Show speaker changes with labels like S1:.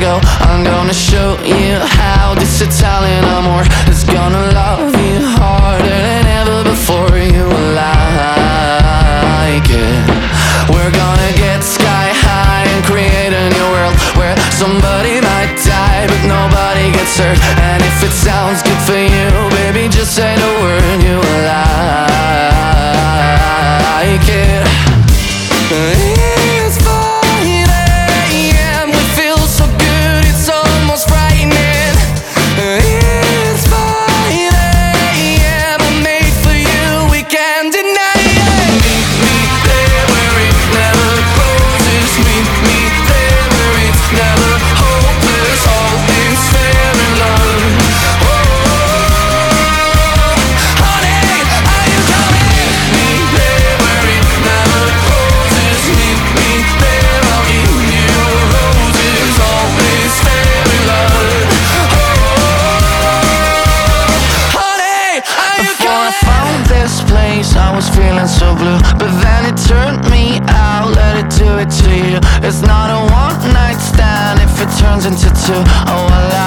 S1: go. I'm gonna show you how this Italian amor is gonna love you harder than ever before. You will like it. We're gonna get sky high and create a new world where somebody might die but nobody gets hurt. And if it sounds good for you, baby, just say the word. You will like it. It's 5 AM, we feel so good, it's almost frightening. It's 5 AM, I'm made for you, we can't deny it. Meet me there where it never closes. Meet me there where it's never hopeless. All things fair in love. Oh, honey, are you coming? Meet me there where it never closes. Meet me there, I'll give you roses. All things fair in love. Oh, honey, are you coming? Before I found this place, I was feeling so blue, but then it turned me out. Let it do it to you. It's not a one night stand if it turns into two. Oh, I